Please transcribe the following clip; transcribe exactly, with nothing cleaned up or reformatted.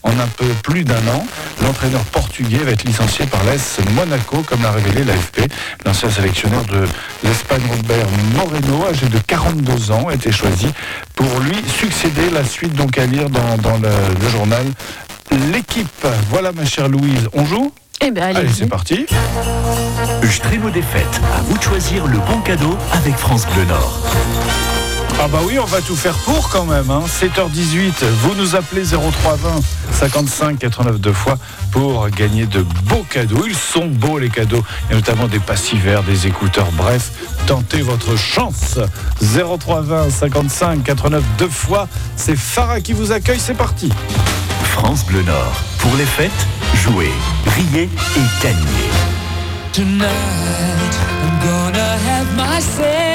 en un peu plus d'un an. L'entraîneur portugais va être licencié par l'A S Monaco, comme l'a révélé l'A F P. L'ancien sélectionneur de l'Espagne, Robert Moreno, âgé de quarante-deux ans, a été choisi pour lui succéder. La suite donc à lire dans, dans le, le journal L'équipe. Voilà ma chère Louise, on joue ? Eh bien, allez, allez c'est parti. Stremo des fêtes, à vous de choisir le bon cadeau avec France Bleu Nord. Ah bah oui, on va tout faire pour quand même, hein. sept heures dix-huit, vous nous appelez zéro trois vingt cinquante-cinq quatre-vingt-neuf deux fois pour gagner de beaux cadeaux. Ils sont beaux les cadeaux, et notamment des passivers, des écouteurs, bref, tentez votre chance. zéro trois vingt cinquante-cinq quatre-vingt-neuf deux fois, c'est Farah qui vous accueille, c'est parti. France Bleu Nord, pour les fêtes, jouez, riez et gagnez. Tonight, I'm gonna have myself